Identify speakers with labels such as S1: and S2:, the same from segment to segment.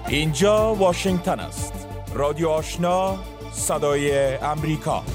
S1: اینجا واشنگتن است. رادیو آشنا، صدای امریکا.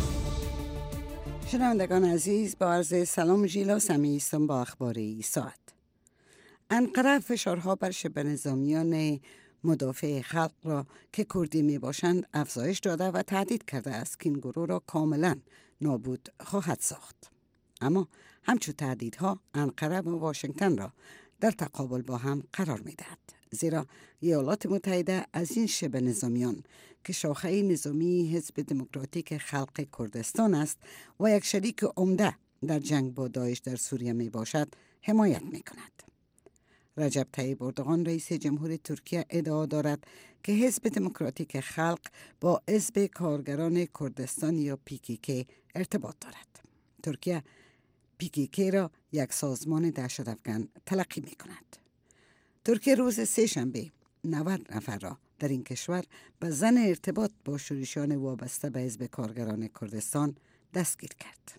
S2: شنوندگان عزیز، با عرض سلام ژیلا سمی هستم با اخبار این ساعت. انقره فشارها بر شبه نظامیان مدافع خلق را که کردی می باشند افزایش داده و تهدید کرده است که این گروه را کاملا نابود خواهد ساخت. اما همچون تهدیدها انقره و واشنگتن را در تقابل با هم قرار می دهد، زیرا ایالات متحده از این شبه نظامیان که شاخه نظامی حزب دموکراتیک خلق کردستان است و یک شریک عمده در جنگ با داعش در سوریه می باشد حمایت می کند. رجب طیب اردوغان رئیس جمهور ترکیه ادعا دارد که حزب دموکراتیک خلق با حزب کارگران کردستان یا PKK ارتباط دارد. ترکیه PKK را یک سازمان دهشت‌افکن تلقی می کند. ترکیه روز سه‌شنبه 90 نفر را در این کشور به ظن ارتباط با شورشیان وابسته به حزب کارگران کردستان دستگیر کرد.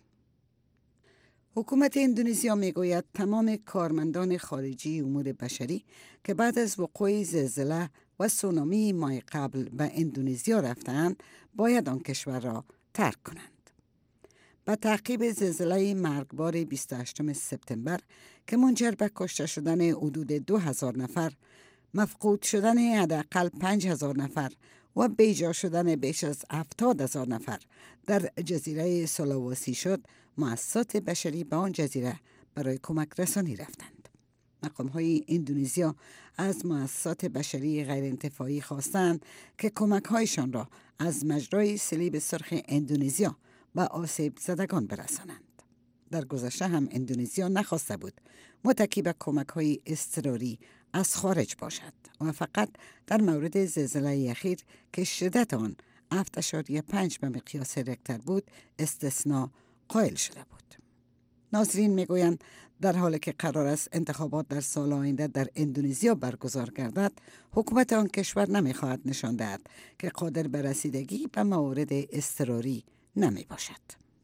S2: حکومت اندونزیا میگوید تمام کارمندان خارجی امور بشری که بعد از وقوع زلزله و سونامی ماه قبل به اندونزیا رفتند باید آن کشور را ترک کنند. با تعقیب زلزله مرگبار 28 سپتامبر که منجر به کشته شدن حدود 2000 نفر، مفقود شدن حداقل 5000 نفر و بیجا شدن بیش از 70000 نفر در جزیره سولاواسی شد، مؤسسات بشری به آن جزیره برای کمک رسانی رفتند. مقام‌های اندونزیا از مؤسسات بشری غیر انتفاعی خواستند که کمک‌هایشان را از مجرای صلیب سرخ اندونزیا و آسیب زدگان برسانند. در گذشته هم اندونزیا نخواسته بود متکی به کمک‌های اضطراری از خارج باشد و فقط در مورد زلزله اخیر که شدت آن 7.5 به مقیاس ریکتر بود استثناء قائل شده بود. ناظرین میگویند در حالی که قرار است انتخابات در سال آینده در اندونزیا برگزار گردد، حکومت آن کشور نمیخواهد نشان دهد که قادر به رسیدگی به موارد اضطراری نمی باشد.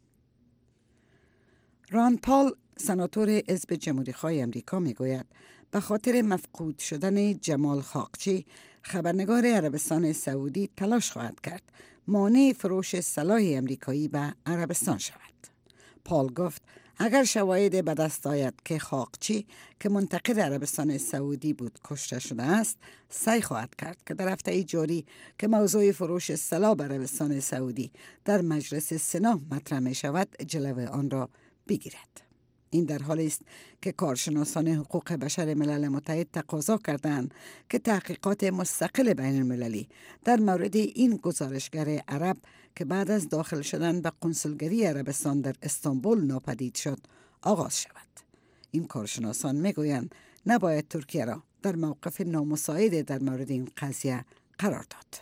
S2: ران پال، سناتور حزب جمهوری‌خواه امریکا میگوید به خاطر مفقود شدن جمال خاقچی، خبرنگار عربستان سعودی تلاش خواهد کرد مانع فروش سلاح امریکایی به عربستان شود. پال گفت اگر شواهد به دست آید که خاقچی که منتقد عربستان سعودی بود کشته شده است، سعی خواهد کرد که در هفته جاری که موضوع فروش سلاح به عربستان سعودی در مجلس سنا مطرح می شود جلوه آن را بگیرد. این در حالی است که کارشناسان حقوق بشر ملل متحد تقاضا کردند که تحقیقات مستقل بین المللی در مورد این گزارشگر عرب که بعد از داخل شدن به قنصلگری عربستان در استانبول ناپدید شد آغاز شود. این کارشناسان میگویند نباید ترکیه را در موقف نامساعد در مورد این قضیه قرار داد.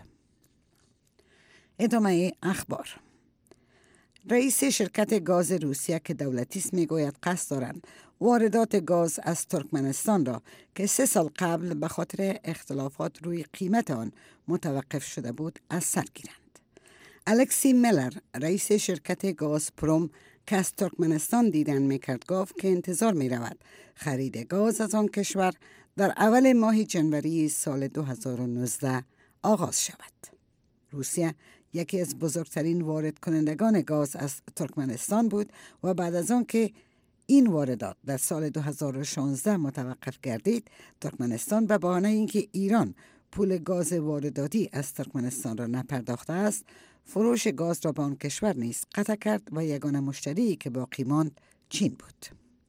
S2: ادامه اخبار. رئیس شرکت گاز روسیه که دولتی است میگوید قصد دارند واردات گاز از ترکمنستان را که 3 سال قبل به خاطر اختلافات روی قیمت آن متوقف شده بود از سر گیرند. الکسی میلر، رئیس شرکت گازپروم که از ترکمنستان دیدن میکرد گفت که انتظار میرود خرید گاز از آن کشور در اول ماه جنوری سال 2019 آغاز شود. روسیه یکی از بزرگترین وارد کنندگان گاز از ترکمنستان بود و بعد از آن که این واردات در سال 2016 متوقف گردید، ترکمنستان به بهانه اینکه ایران پول گاز وارداتی از ترکمنستان را نپرداخته است، فروش گاز را به آن کشور نیز قطع کرد و یگانه مشتری که باقی ماند چین بود.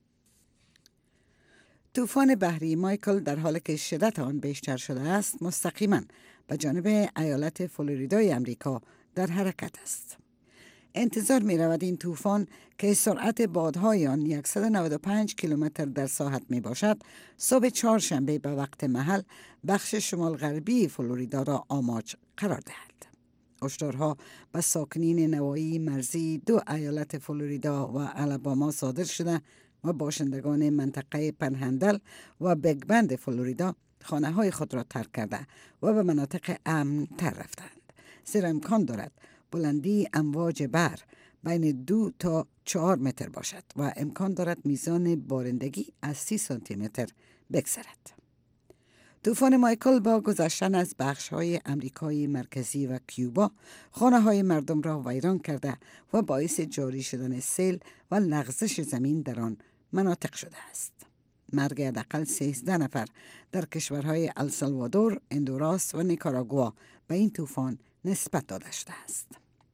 S2: طوفان بحری مایکل در حالی که شدت آن بیشتر شده است، مستقیما به جانب ایالت فلوریدای امریکا در حرکت است. انتظار می رود این طوفان که سرعت بادهای آن 195 کیلومتر در ساعت می باشد، صبح چهارشنبه به وقت محل بخش شمال غربی فلوریدا را آماج قرار دهد. هشدارها به ساکنین نواحی مرزی 2 ایالت فلوریدا و آلاباما صادر شده و باشندگان منطقه پنهندل و بیگ بند فلوریدا خانه‌های خود را ترک کرده و به مناطق امن تر رفتند، زیرا امکان دارد بلندی امواج بحر بین 2 تا 4 متر باشد و امکان دارد میزان بارندگی از 30 سانتی متر بگذرد. طوفان مایکل با گذشتن از بخش‌های امریکای مرکزی و کیوبا خانه‌های مردم را ویران کرده و باعث جاری شدن سیل و لغزش زمین در آن مناطق شده است. مرگ حداقل 13 نفر در کشورهای السالوادور، هندوراس و نیکاراگوا به این طوفان نسبت داده شده است.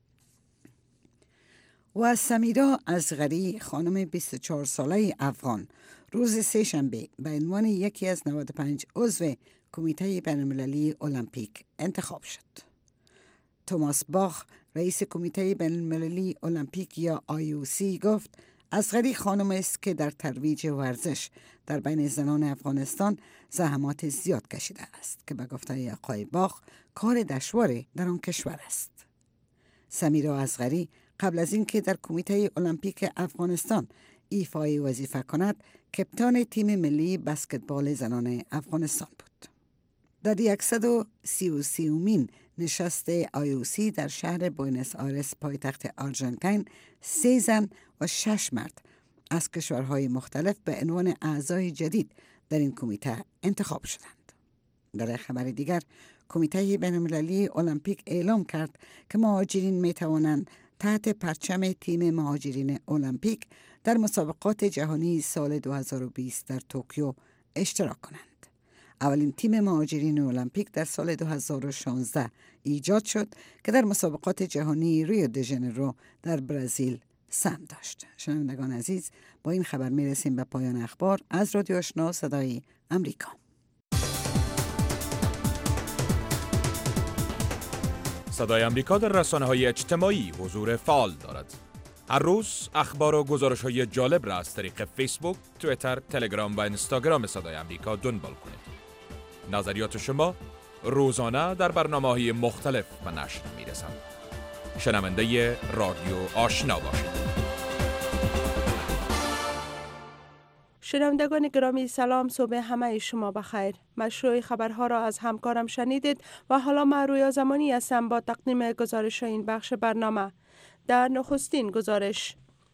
S2: و سمیرا اصغری، خانم 24 ساله افغان، روز سه‌شنبه به عنوان یکی از 95 عضو کمیته بین‌المللی المپیک انتخاب شد. توماس باخ، رئیس کمیته بین‌المللی المپیک یا IOC گفت اصغری خانم است که در ترویج ورزش در بین زنان افغانستان زحمات زیاد کشیده است که به گفته آقای باخ کار دشواری در آن کشور است. سمیرا اصغری قبل از اینکه در کمیته المپیک افغانستان ایفای وظیفه کند، کپتان تیم ملی بسکتبال زنان افغانستان بود. در 133مین نشست IOC در شهر بوئنوس آیرس پایتخت آرژانتین 3 زن و 6 مرد از کشورهای مختلف به عنوان اعضای جدید در این کمیته انتخاب شدند. در خبر دیگر، کمیته بین‌المللی المپیک اعلام کرد که مهاجرین می توانند تحت پرچم تیم مهاجرین المپیک در مسابقات جهانی سال 2020 در توکیو اشتراک کنند. اولین تیم مهاجرین المپیک در سال 2016 ایجاد شد که در مسابقات جهانی ریو دی ژانیرو در برزیل سهم داشت. شنوندگان عزیز، با این خبر میرسیم به پایان اخبار از رادیو آشنا صدای امریکا.
S1: صدای امریکا در رسانه‌های اجتماعی حضور فعال دارد. هر روز اخبار و گزارش‌های جالب را از طریق فیسبوک، توییتر، تلگرام و اینستاگرام صدای امریکا دنبال کنید. نظریات شما روزانه در برنامه‌های مختلف به نشر می‌رسند. شنونده رادیو آشنا باشید.
S3: شنوندگان گرامی سلام، صبح همه شما بخیر. مشروع خبرها را از همکارم شنیدید و حالا من رویا زمانی هستم با تقدیم گزارش این بخش برنامه. در نخستین گزارش،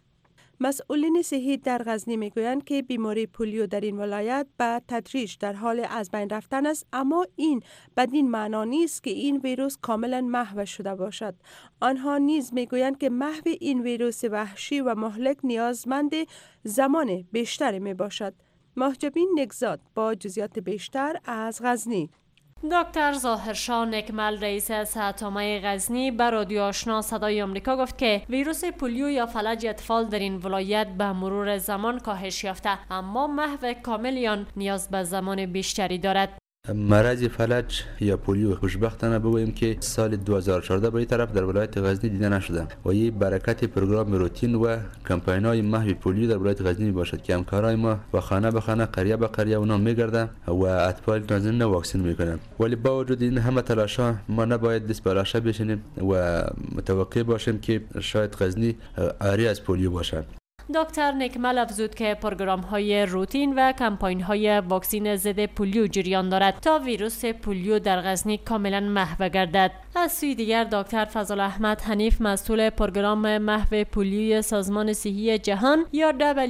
S3: مسئولین صحی در غزنی میگویند که بیماری پولیو در این ولایت به تدریج در حال از بین رفتن است، اما این بدین معنا نیست که این ویروس کاملا محو شده باشد. آنها نیز میگویند که محو این ویروس وحشی و مهلک نیازمند زمان بیشتری می باشد. محجبین نگزاد با جزئیات بیشتر از غزنی.
S4: دکتر ظاهرشاه نکمل، رئیس صحت‌عامه غزنی، به رادیو آشنا صدای آمریکا گفت که ویروس پولیو یا فلج اطفال در این ولایت به مرور زمان کاهش یافته، اما محو کامل آن نیاز به زمان بیشتری دارد.
S5: مرض فلج یا پولیو خوشبختانه بگوییم که سال 2014 به این طرف در ولایت غزنی دیده نشده و این برکت پروگرام روتین و کمپاین‌های محو پولیو در ولایت غزنی میباشد که همکارای ما و خانه به خانه، قریه به قریه اونا میگردن و اطفال نازنین واکسین میکنن. ولی با وجود این همه تلاش‌ها ما نباید دست به لاشه بشینیم و متوقع باشیم که شاید غزنی عاری از پولیو باشد.
S4: دکتر نکمل افزود که پروگرام‌های روتین و کمپاین‌های واکسین ضد پولیو جریان دارد تا ویروس پولیو در غزنی کاملا محو گردد. از سوی دیگر دکتر فضل احمد حنیف، مسئول پروگرام محو پولیوی سازمان صحی جهان یا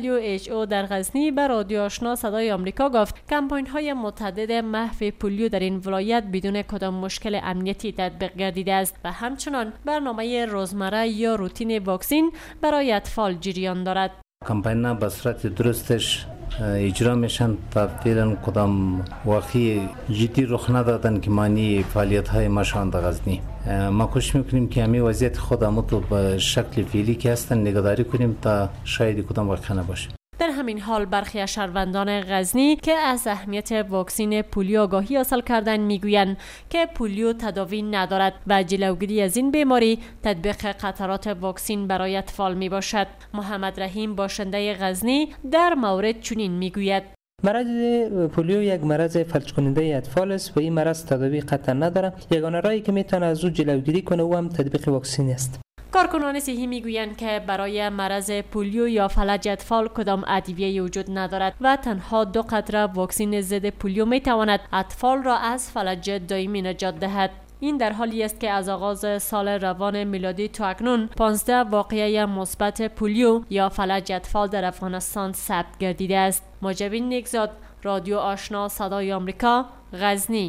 S4: WHO در غزنی، به رادیو آشنا صدای آمریکا گفت کمپاین‌های متعدد محو پولیو در این ولایت بدون کدام مشکل امنیتی تطبیق گردیده است و همچنان برنامه روزمره یا روتین واکسین برای اطفال جریان دارد.
S6: کمپاین‌ها به صورت درستش اجرا میشن و فعلا کدام واقعی جدی رخ ندادن که معنی فعالیت‌های ماشان در غزنی. ما کوشش میکنیم که همین وضعیت خودمون تو به شکل فعلی که هستن نگهداری کنیم تا شاید کدام واقع نباشه.
S4: در همین حال برخی از شهروندان غزنی که از اهمیت واکسین پولیو آگاهی حاصل کردن میگویند که پولیو تداوی ندارد و جلوگیری از این بیماری تطبیق قطرات واکسین برای اطفال می باشد. محمد رحیم، باشنده غزنی، در مورد چنین میگوید:
S7: مرض پولیو یک مرض فلج کننده اطفال است و این مرض تداوی قطعا نداره. یگانه راهی که میتونه از او جلوگیری کنه او هم تطبیق واکسن است.
S4: کارکنان صحی میگویند که برای مرض پولیو یا فلج اطفال کدام ادویه‌ای وجود ندارد و تنها 2 قطره واکسن ضد پولیو میتواند اطفال را از فلج دائمی نجات دهد. این در حالی است که از آغاز سال روان میلادی تا اکنون 15 واقعه مثبت پولیو یا فلج اطفال در افغانستان ثبت گردیده است. مجبین نگزاد، رادیو آشنا صدای آمریکا، غزنی.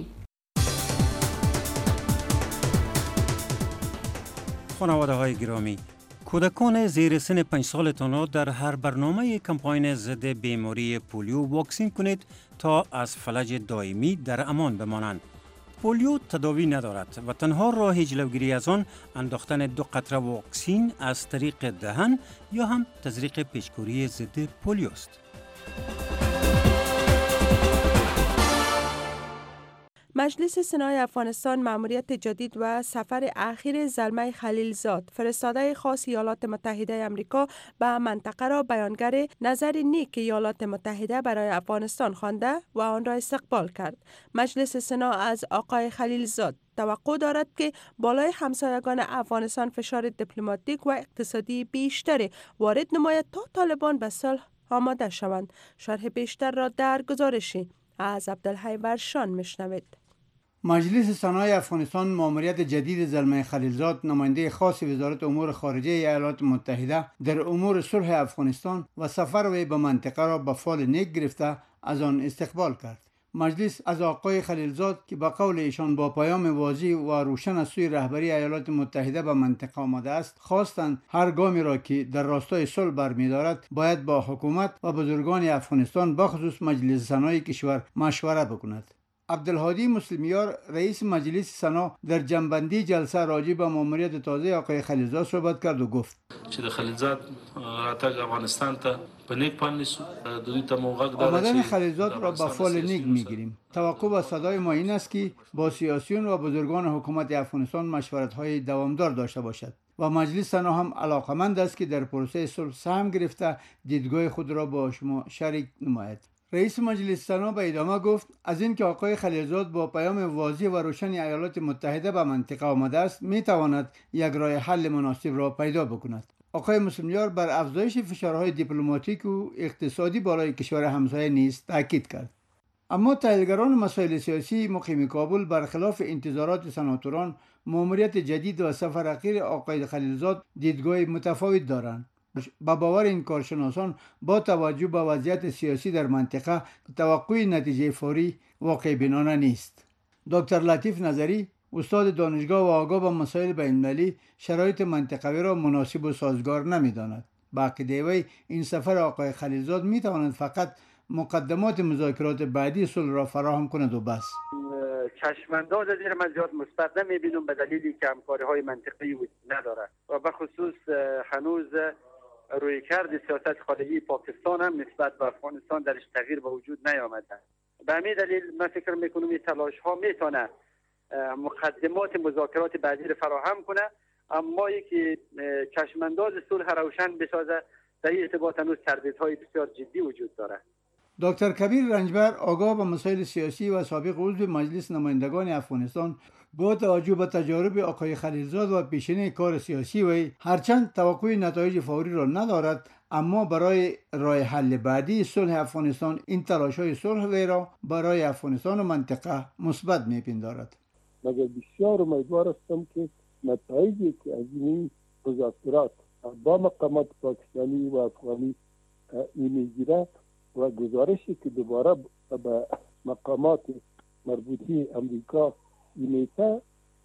S8: خانواده های گرامی، کودکان زیر سن 5 سالتان را در هر برنامه کمپاین ضد بیماری پولیو واکسین کنید تا از فلج دائمی در امان بمانند. پولیو تداوی ندارد و تنها راه جلوگیری از آن انداختن 2 قطره واکسین از طریق دهن یا هم تزریق پیچکوری ضد پولیو است.
S3: مجلس سنای افغانستان مأموریت جدید و سفر اخیر زلمه خلیلزاد فرستاده خاص ایالات متحده آمریکا به منطقه را بیانگر نظر نیک ایالات متحده برای افغانستان خوانده و آن را استقبال کرد. مجلس سنا از آقای خلیلزاد توقع دارد که بالای همسایگان افغانستان فشار دیپلماتیک و اقتصادی بیشتری وارد نماید تا طالبان به صلح آماده شوند. شرح بیشتر را در گزارشی از عبدالحی ورشان میشنوید.
S9: مجلس سنای افغانستان مأموریت جدید زلمه خلیلزاد نماینده خاص وزارت امور خارجه ایالات متحده در امور صلح افغانستان و سفر وی به منطقه را به فال نیک گرفته از آن استقبال کرد. مجلس از آقای خلیلزاد که به قول ایشان با پیام واضح و روشن از سوی رهبری ایالات متحده به منطقه آمده است خواستند هر گامی را که در راستای صلح برمی‌دارد باید با حکومت و بزرگان افغانستان بخصوص مجلس سنای کشور مشوره بکند. عبدالهادی مسلمیار رئیس مجلس سنا در جنبندی جلسه راجع به مأموریت تازه آقای خلیلزاد صحبت کرد و گفت
S10: چې د خلیلزاد راتګ افغانستان ته په نیک پال نیسو د دوی ته موغق
S9: آمدن خلیلزاد را به فال نیک میگیریم. توقع و صدای ما این است که با سیاسیون و بزرگان حکومت افغانستان مشورت‌های دوامدار داشته باشد و مجلس سنا هم علاقمند است که در پروسه صلح سهم گرفته دیدگاه خود را با شما شریک نماید. رئیس مجلس سنا به ادامه گفت از اینکه آقای خلیلزاد با پیام واضح و روشن ایالات متحده به منطقه آمده است می تواند یک راه حل مناسب را پیدا بکند. آقای مسلمیار بر افزایش فشارهای دیپلماتیک و اقتصادی بالای کشور همسایه نیز تاکید کرد. اما تحلیلگران مسائل سیاسی مقیم کابل برخلاف انتظارات سناتوران مأموریت جدید و سفر اخیر آقای خلیلزاد دیدگاه متفاوت دارند. با باور این کارشناسان با توجه به وضعیت سیاسی در منطقه توقع نتیجه فوری واقع بینانه نیست. دکتر لطیف نظری استاد دانشگاه و آگاه به مسائل بین‌المللی شرایط منطقوی را مناسب و سازگار نمی‌داند. با عقیده وی این سفر آقای خلیلزاد می‌تواند فقط مقدمات مذاکرات بعدی صلح را فراهم کند و بس.
S11: چشمانداز از این من زیاد مثبت نمی‌بینم به دلیلی که همکاری‌های منطقه‌ای وجود ندارد و به خصوص هنوز رویکرد سیاست خارجی پاکستان هم نسبت به افغانستان درش تغییر به وجود نیامده. به همین دلیل من فکر میکنم این تلاش ها میتونه مقدمات مذاکرات بعدی رو فراهم کنه، اما یکی چشمانداز صلح روشن بسازه در این ارتباط هنوز تردیدهای بسیار جدی وجود داره.
S9: دکتر کبیر رنجبر آگاه به مسائل سیاسی و سابق عضو مجلس نمایندگان افغانستان با توجه به تجارب آقای خلیلزاد و پیشینه کار سیاسی وی هرچند توقع نتایج فوری را ندارد اما برای راه حل بعدی صلح افغانستان این تلاش‌های صلح وی را برای افغانستان و منطقه مثبت می‌پندارد.
S12: مگر بسیار امیدوار هستم که نتایجی که از این مذاکرات با مقامات پاکستانی و افغانی می‌گیرد و گزارشی که دوباره به مقامات مربوطه امریکا میته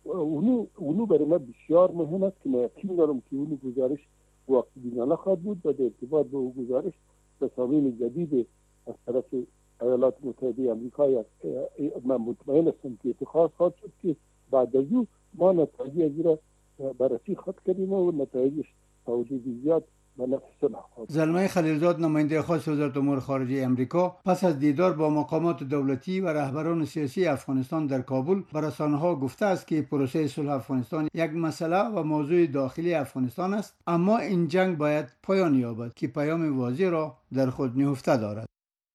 S12: اونو برای ما بسیار مهم است که من یقین دارم که اونو گزارش واقع بینانه خواهد بود و در ارتباط به اون گزارش تصامیم جدید از طرف ایالات متحده امریکا من مطمئن هستم که اتخاذ خواهد شد که بعد از او ما نتایج از را بررسی خواهد کردیم و نتایجش تا حدود زیاد
S9: زلمه خلیلزاد نماینده خاص وزارت امور خارجه امریکا پس از دیدار با مقامات دولتی و رهبران سیاسی افغانستان در کابل به رسانه‌ها گفته است که پروسه صلح افغانستان یک مسئله و موضوع داخلی افغانستان است، اما این جنگ باید پایان یابد که پیام واضح را در خود نهفته دارد.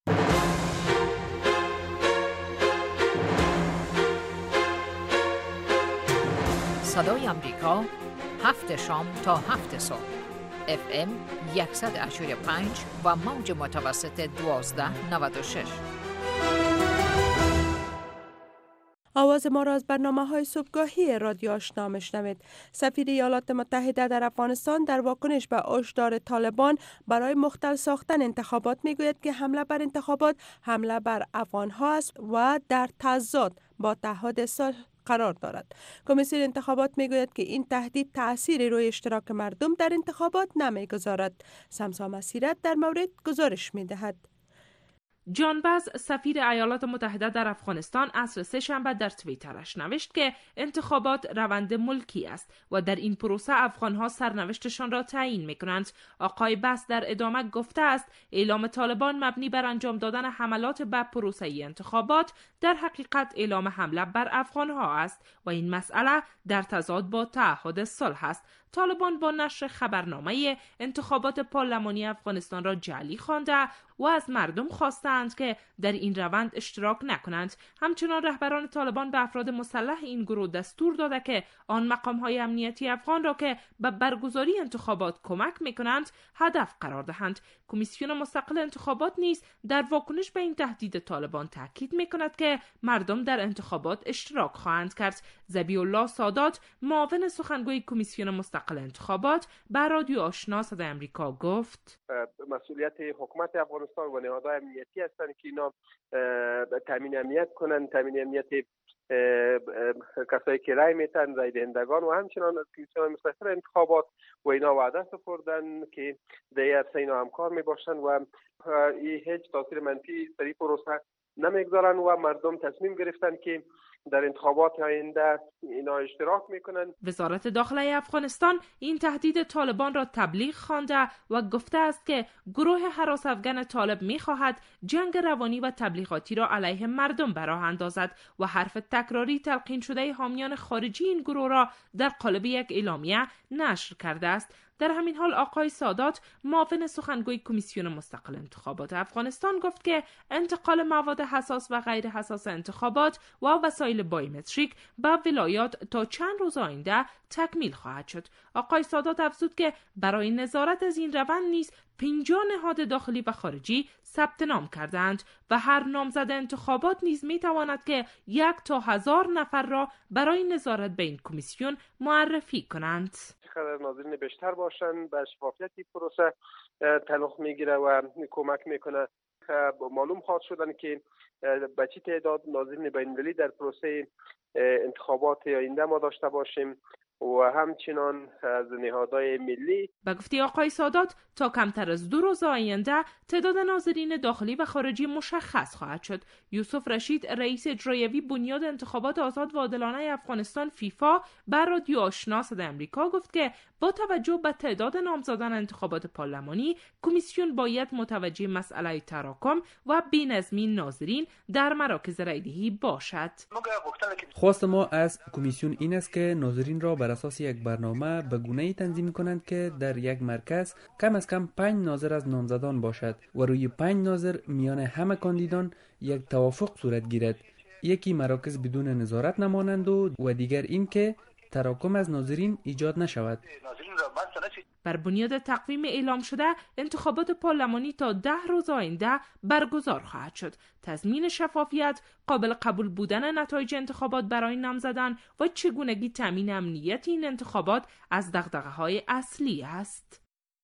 S13: صدای آمریکا 7 شام تا 7 صبح FM 100.5 و موج متوسط 1296.
S3: آواز ما را از برنامه‌های صبحگاهی رادیو آشنا میشنوید. سفیر ایالات متحده در افغانستان در واکنش به هشدار طالبان برای مختل ساختن انتخابات میگوید که حمله بر انتخابات حمله بر افغان‌ها است و در تضاد با تعهد صلح قرار دارد. کمیسیون انتخابات میگوید که این تهدید تأثیری روی اشتراک مردم در انتخابات نمیگذارد. سمسا مسیرت در مورد گزارش میدهد.
S14: جان باز سفیر ایالات متحده در افغانستان عصر سه‌شنبه در توییترش نوشت که انتخابات روند ملکی است و در این پروسه افغان‌ها سرنوشتشان را تعیین می‌کنند. آقای باز در ادامه گفته است اعلام طالبان مبنی بر انجام دادن حملات به پروسه انتخابات در حقیقت اعلام حمله بر افغان‌ها است و این مسئله در تضاد با تعهد صلح است. طالبان با نشر خبرنامه انتخابات پارلمانی افغانستان را جعلی خوانده و از مردم خواستند که در این روند اشتراک نکنند. همچنان رهبران طالبان به افراد مسلح این گروه دستور داده که آن مقام‌های امنیتی افغان را که به برگزاری انتخابات کمک می‌کنند هدف قرار دهند. کمیسیون مستقل انتخابات نیز در واکنش به این تهدید طالبان تاکید می‌کند که مردم در انتخابات اشتراک خواهند کرد. ذبیح الله سادات معاون سخنگوی کمیسیون مستقل انتخابات به رادیو آشنا صدای آمریکا گفت
S15: مسئولیت حکومت افغانستان و نهادهای امنیتی هستند که اینا تامین امنیت کنند، تامین امنیت کسایی که رای میتن، رای دهندگان و همچنان از کمیسیون مسلح انتخابات و اینا وعده سپردن که در عرصه اینا همکار میباشن و هیچ تاثیر منفی در این پروسه نمیگذارن و مردم تصمیم گرفتن که در انتخابات آینده اینا اشتراک میکنن.
S14: وزارت داخله افغانستان این تهدید طالبان را تبلیغ خوانده و گفته است که گروه هراس افغان طالب میخواهد جنگ روانی و تبلیغاتی را علیه مردم به راه اندازد و حرف تکراری تلقین شده حامیان خارجی این گروه را در قالب یک اعلامیه نشر کرده است. در همین حال آقای سادات معاون سخنگوی کمیسیون مستقل انتخابات افغانستان گفت که انتقال مواد حساس و غیر حساس انتخابات و وسایل بایومتریک به ولایات تا چند روز آینده تکمیل خواهد شد. آقای سادات افزود که برای نظارت از این روند نیز 50 نهاد داخلی و خارجی ثبت نام کردند و هر نامزد انتخابات نیز می تواند که 1 تا 1000 نفر را برای نظارت به این کمیسیون معرفی کنند.
S15: چقدر ناظرین بیشتر باشن به شفافیت پروسه تعلق میگیره و کمک میکنه. معلوم خواهد شدن که به چه تعداد ناظرین بین‌المللی در پروسه انتخابات آینده ما داشته باشیم و همچنان از نهادهای ملی.
S14: به گفته آقای سادات تا کمتر از 2 روز آینده تعداد ناظرین داخلی و خارجی مشخص خواهد شد. یوسف رشید رئیس اجرایی بنیاد انتخابات آزاد و عادلانه افغانستان فیفا بر رادیو آشنا صدای آمریکا گفت که با توجه به تعداد نامزدان انتخابات پارلمانی کمیسیون باید متوجه مسئله تراکم و بی‌نظمی ناظرین در مراکز رایدهی باشد.
S16: خواست ما از کمیسیون این است که ناظرین را بر اساس یک برنامه به گونه‌ای تنظیم کنند که در یک مرکز کم از کم 5 ناظر از نامزدان باشد و روی 5 ناظر میان همه کاندیدان یک توافق صورت گیرد. یکی مراکز بدون نظارت نمانند و دیگر این که تراکم از ناظرین ایجاد نشود.
S14: بر بنیاد تقویم اعلام شده انتخابات پارلمانی تا 10 روز آینده برگزار خواهد شد. تضمین شفافیت، قابل قبول بودن نتایج انتخابات برای نامزدان و چگونگی تامین امنیت این انتخابات از دغدغه‌های اصلی است.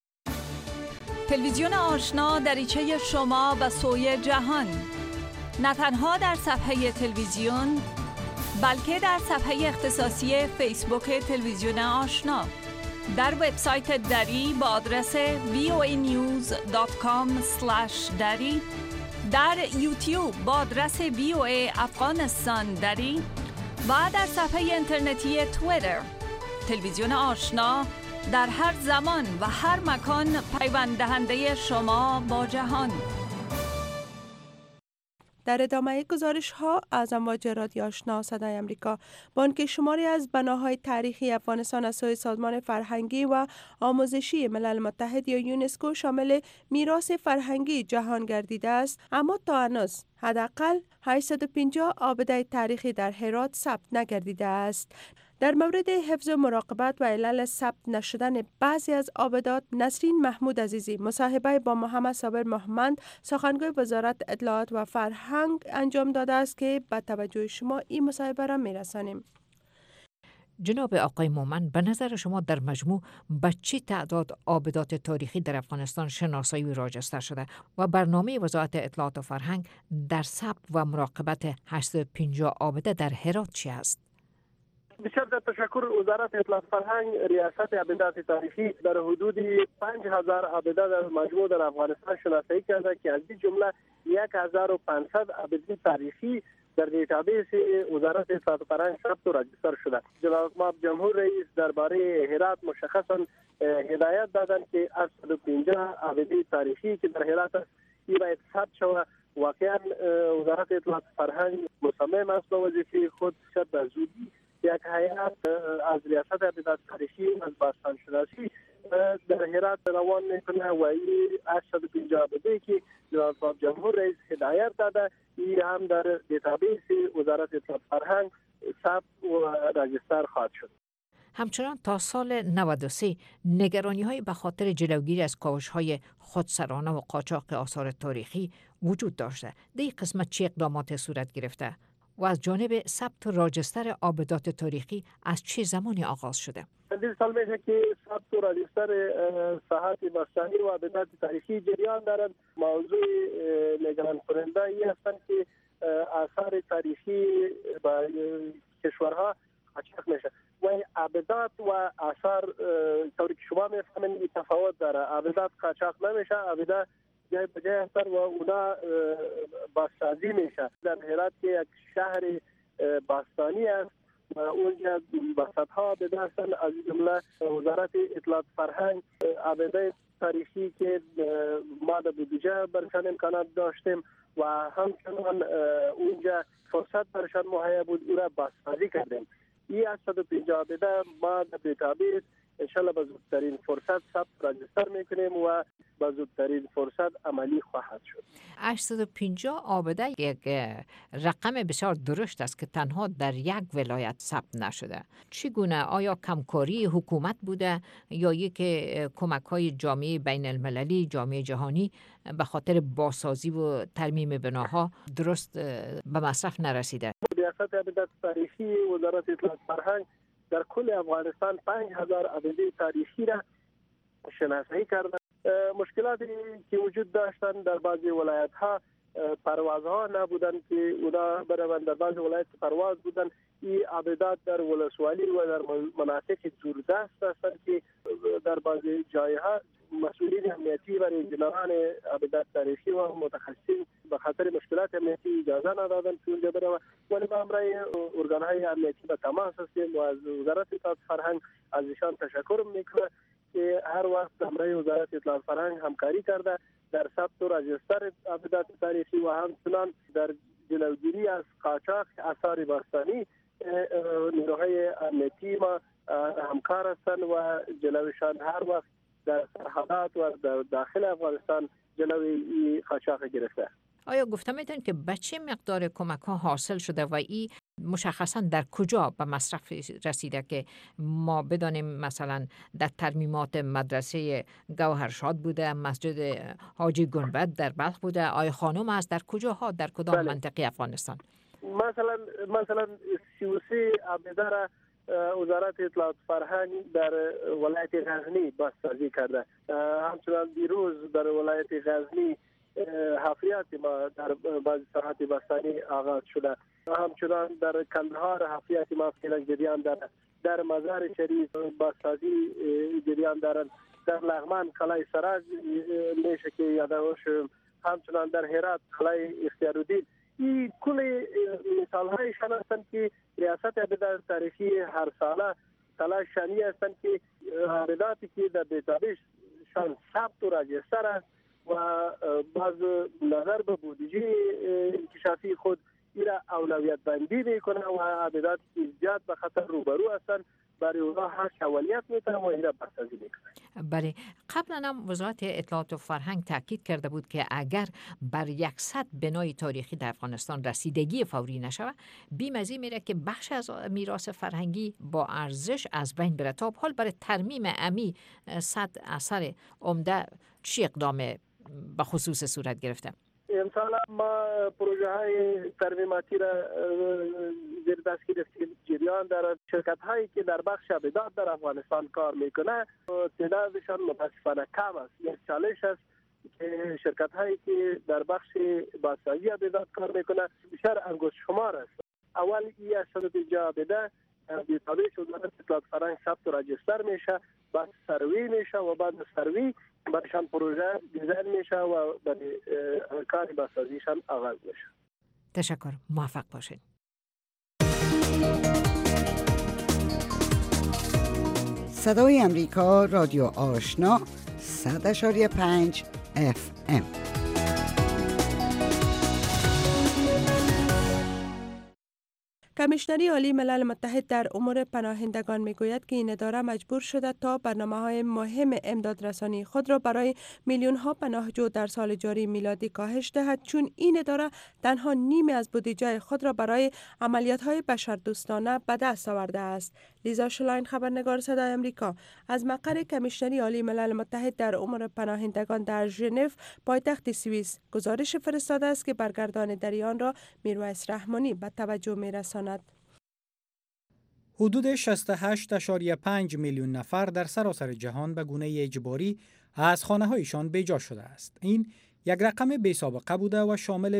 S17: تلویزیون آشنا دریچه شما به سوی جهان، نه تنها در صفحه تلویزیون بلکه در صفحه اختصاصی فیسبوک تلویزیون آشنا، در وبسایت دری با آدرس voanews.com/dari، در یوتیوب با آدرس VOA افغانستان دری و در صفحه اینترنتی توییتر. تلویزیون آشنا در هر زمان و هر مکان پیوند دهنده شما با جهان.
S3: در ادامه گزارش ها از امواج رادیو آشنا صدای آمریکا، بانک شماری از بناهای تاریخی افغانستان از سوی سازمان فرهنگی و آموزشی ملل متحد یا یونسکو شامل میراث فرهنگی جهان گردیده است، اما تا هنوز حداقل 850 آبده تاریخی در هرات ثبت نگردیده است. در مورد حفظ و مراقبت و علل ثبت نشدن بعضی از عابدات، نسرین محمود عزیزی مصاحبه با محمد صابر محمد سخنگوی وزارت اطلاعات و فرهنگ انجام داده است که به توجه شما این مصاحبه را می‌رسانیم.
S13: جناب آقای مومن، به نظر شما در مجموع به چه تعداد عابدات تاریخی در افغانستان شناسایی و راجستر شده و برنامه وزارت اطلاعات و فرهنگ در ثبت و مراقبت 850 عابده در هرات چی است؟
S15: بسیار تشکر. وزارت اطلاعات فرهنگ ریاست عابدات تاریخی در حدود 5000 عابده در مجموع در افغانستان شناسایی کرده که از این جمله 1500 عابده تاریخی در دیتابیس وزارت اطلاعات فرهنگ ثبت و راجستر شده. جناب جمهور رئیس درباره هرات مشخصا هدایت دادند که از 150 عابده تاریخی که در هرات است این باید ثبت شود. واقعا وزارت اطلاعات فرهنگ مصمم است به وظیفه خود شد به زودی یک هیئت از ریاست عابدات تاریخی از باستان شناسی در هرات روان میکنه و این 850 عابده که جناب جمهور رئیس هدایت داده این هم در دیتابیس وزارت اطلاعات فرهنگ ثبت و راجستر خواهد شد.
S13: همچنان تا سال 93 نگرانی‌های به خاطر جلوگیری از کاوش‌های خودسرانه و قاچاق آثار تاریخی وجود داشته. در این قسمت چه اقدامات صورت گرفته و از جانب ثبت و راجستر عابدات تاریخی از چه زمانی آغاز شده؟
S15: این سال میشه که ثبت و راجستر ساحات باستانی و عابدات تاریخی جریان دارد. موضوع نگران کننده این هستند که آثار تاریخی با کشورها قاچاق میشه و عابدات و آثار طوری که شما میفهمین این تفاوت داره. عابدات قاچاق نمیشه، عابدات جای به جای هستن و اونا بازسازی میشه. در هرات که یک شهر باستانی است و اونجا بساطها عابده هستن. از جمله وزارت اطلاعات فرهنگ عابده تاریخی که ما در بودجه برشان امکانات داشتیم و همچنان اونجا فرصت برشان مهیا بود او را بازسازی کردیم. این از 150 عابده ما در دیتابیس انشالله به زودترین فرصت ثبت راجستر میکنیم و به زودترین فرصت عملی خواهد شد.
S13: 850 عابده یک رقم بسیار درشت است که تنها در یک ولایت ثبت نشده. چگونه؟ آیا کمکاری حکومت بوده یا یک کمک‌های جامعه بین المللی، جامعه جهانی به خاطر بازسازی و ترمیم بناها درست به مصرف نرسیده؟
S15: ریاست عابدات تاریخی وزارت اطلاعات فرهنگ در کل افغانستان 5000 عابده تاریخی را شناسایی کرده. مشکلاتی که وجود داشتن در بعضی ولایت ها پروازها نبودن که اونا بروند. در بعضی ولایت پرواز بودن. این عابدات در ولسوالی و در مناطق دوردست هستند که در بعضی جایها مسئولین امنیتی و انجینران عابدات تاریخی و متخصصین به خاطر مشکلات امنیتی اجازه ندادن که اونجا بروند. ولی ما برای ارگانهای امنیتی به تماس هستیم و از وزارت اطلاعات فرهنگ از ایشان تشکر میکنه که هر وقت برای وزارت اطلاعات فرهنگ همکاری کرده در ثبت و راجستر عابدات تاریخی و همچنان در جلوگیری از قاچاق آثار باستانی. نیروهای امنیتی ما همکار هستند و جلوشان هر وقت در سرحدات و در داخل افغانستان جلوی قاچاق گرفته.
S13: آیا گفته میتونید که به چه مقدار کمک ها حاصل شده و این مشخصا در کجا به مصرف رسیده که ما بدانیم؟ مثلا در ترمیمات مدرسه گوهرشاد بوده، مسجد حاجی گنبد در بلخ بوده. آیا خانم است در کجاها، در کدام منطقه افغانستان؟
S15: مثلا 33 عابده را وزارت اطلاعات فرهنگ در ولایت غزنی بازسازی کرده. همچنان دیروز در ولایت غزنی حفریات ما در بعضی ساحات باستانی آغاز شده. همچنان در کندهار حفریات ما فعلا جریان دارد. در مزار شریف بازسازی جریان دارد. در لغمان قلعه سراج میشه که یادآور شوم. همچنان در هرات قلعه اختیارالدین. این کل مثال هایشان هستند که ریاست عابدات تاریخی هر ساله تلاش شانی هستند که عابداتی که در دیتابیس شان ثبت و راجستر است و باز نظر به بودجه انکشافی خود این را اولویت بندی میکنه و عابداتی که زیاد به خطر روبرو هستند برای اونها هست اولویت میتونه و این را بسازی میکنه.
S13: بله، قبلا هم وزارت اطلاعات و فرهنگ تاکید کرده بود که اگر بر 100 بنای تاریخی در افغانستان رسیدگی فوری نشود، بیم از این میره که بخش از میراث فرهنگی با ارزش از بین بره. تا حال برای ترمیم امی 100 اثر عمده چی اقدام به خصوص صورت گرفته؟
S15: امسال ما پروژه های ترمیماتی را زیر دست گرفتیم. جریان دارد. شرکت هایی که در بخش ابداع در افغانستان کار میکنه تعدادشان متاسفانه کم است. یک چالش است که شرکت هایی که در بخش بازسازی ابداع کار میکنه بیشتر انگشت شمار است. اول این استعداد جا بده دیتابیس وزارت اطلاعات فرهنگ ثبت و راجستر میشه، بعد سروی میشه و بعد سروی برشان پروژه دیزاین میشه و برای کار بازسازیشان آغاز میشه.
S13: تشکر، موفق باشید.
S2: صدای امریکا، رادیو آشنا، 100.5 FM.
S3: کمیشنری عالی ملل متحد در امور پناهندگان میگوید که این اداره مجبور شده تا برنامه‌های مهم امدادرسانی خود را برای میلیون‌ها پناهجو در سال جاری میلادی کاهش دهد، چون این اداره تنها نیمی از بودجه خود را برای عملیات‌های بشردوستانه به دست آورده است. لیزا شلاین، خبرنگار صدای امریکا، از مقر کمیشنری عالی ملل متحد در امور پناهندگان در ژنو، پایتخت سوئیس، گزارش فرستاده است که برگردان در آن را میرویس رحمانی به توجه می‌رساند.
S18: حدود 68.5 میلیون نفر در سراسر جهان به گونه اجباری از خانه‌هایشان بیجا شده است. این یک رقم بی‌سابقه بوده و شامل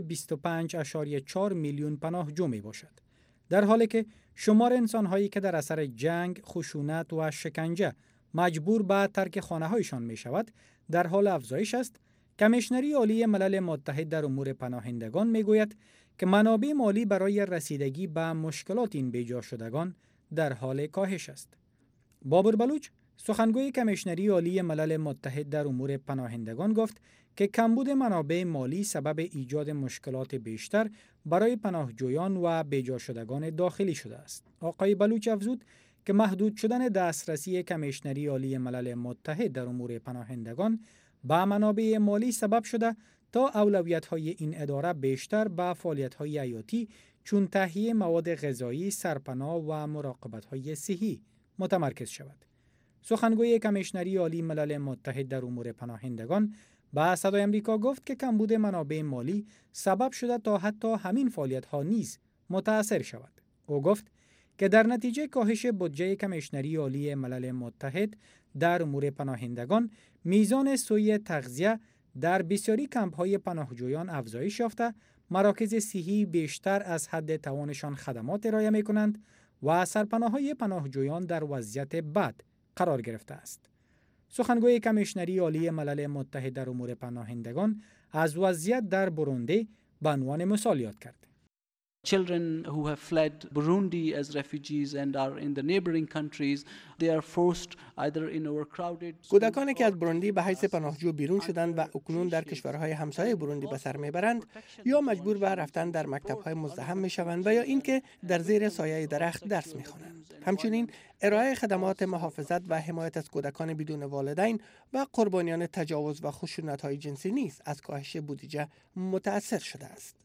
S18: 25.4 میلیون پناهجو می باشد. در حالی که شمار انسان‌هایی که در اثر جنگ، خشونت و شکنجه مجبور به ترک خانه‌هایشان می شود در حال افزایش است، کمیشنری عالی ملل متحد در امور پناهندگان می گوید که منابع مالی برای رسیدگی به مشکلات این بیجا شدگان در حال کاهش است. بابر بلوچ، سخنگوی کمیشنری عالی ملل متحد در امور پناهندگان، گفت که کمبود منابع مالی سبب ایجاد مشکلات بیشتر برای پناهجویان و بیجا شدگان داخلی شده است. آقای بلوچ افزود که محدود شدن دسترسی کمیشنری عالی ملل متحد در امور پناهندگان به منابع مالی سبب شده تا اولویت‌های این اداره بیشتر به فعالیت‌های حیاتی چون تهیه مواد غذایی، سرپناه و مراقبت‌های صحی متمرکز شود. سخنگوی کمیشنری عالی ملل متحد در امور پناهندگان به صدای امریکا گفت که کمبود منابع مالی سبب شده تا حتی همین فعالیت‌ها نیز متأثر شود. او گفت که در نتیجه کاهش بودجه کمیشنری عالی ملل متحد در امور پناهندگان، میزان سوی تغذیه در بسیاری کمپ‌های پناهجویان افزایش یافته، مراکز صحی بیشتر از حد توانشان خدمات ارائه می‌کنند و سرپناه‌های پناهجویان در وضعیت بد قرار گرفته است. سخنگوی کمیشنری عالی ملل متحد در امور پناهندگان از وضعیت در بروندی به عنوان مثال یاد کرد.
S19: Children who have fled Burundi as refugees and are in the neighboring countries, they are forced either in overcrowded.
S20: کودکانی که از بروندی به حیث پناهجو بیرون شدند و اکنون در کشورهای همسایه بروندی به سر میبرند، یا مجبور به رفتن در مکتب‌های مزدحم میشوند و یا اینکه در زیر سایه درخت درس میخوانند. همچنین ارائه خدمات محافظت و حمایت از کودکان بدون والدین و قربانیان تجاوز و خشونت‌های جنسی نیز از کاهش بودجه متأثر شده است.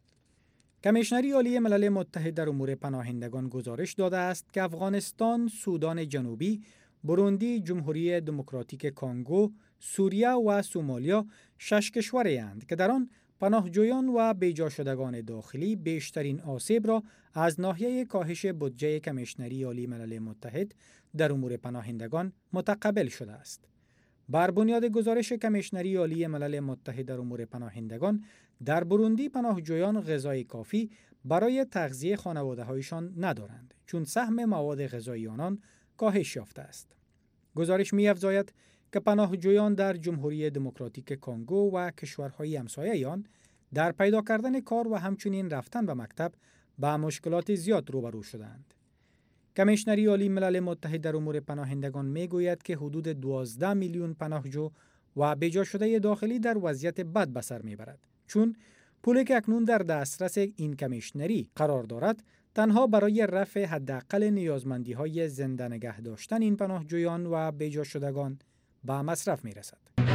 S18: کمیشنری عالی ملل متحد در امور پناهندگان گزارش داده است که افغانستان، سودان جنوبی، بروندی، جمهوری دموکراتیک کانگو، سوریه و سومالیا 6 کشوری اند که در آن پناهجویان و بیجا شدگان داخلی بیشترین آسیب را از ناحیه کاهش بودجه کمیشنری عالی ملل متحد در امور پناهندگان متقبل شده است. بر بنیاد گزارش کمیشنری عالی ملل متحد در امور پناهندگان، در بروندی پناهجویان غذای کافی برای تغذیه خانواده‌هایشان ندارند، چون سهم مواد غذایی آنان کاهش یافته است. گزارش می‌افزاید که پناهجویان در جمهوری دموکراتیک کانگو و کشورهای همسایه آن در پیدا کردن کار و همچنین رفتن به مکتب با مشکلات زیاد روبرو شدند. کمیشنری عالی ملل متحد در امور پناهندگان میگوید که حدود 12 میلیون پناهجو و بیجا شده داخلی در وضعیت بد به سر میبرد، چون پولی که اکنون در دسترس این کمیشنری قرار دارد تنها برای رفع حداقل نیازمندی‌های زنده نگه داشتن این پناهجویان و بیجا شدگان به مصرف می‌رسد.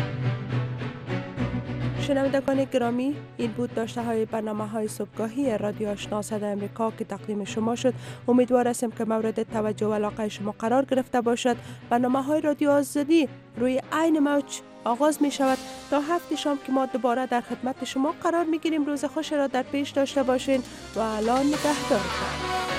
S3: شنوندگان گرامی، این بود داشته های برنامه های صبحگاهی رادیو آشنا صدای امریکا که تقدیم شما شد. امیدوار هستیم که مورد توجه و علاقه شما قرار گرفته باشد. برنامه های رادیو آزادی روی عین موج آغاز می شود تا 7 شام که ما دوباره در خدمت شما قرار می گیریم. روز خوش را در پیش داشته باشین و الان نگهدارتان.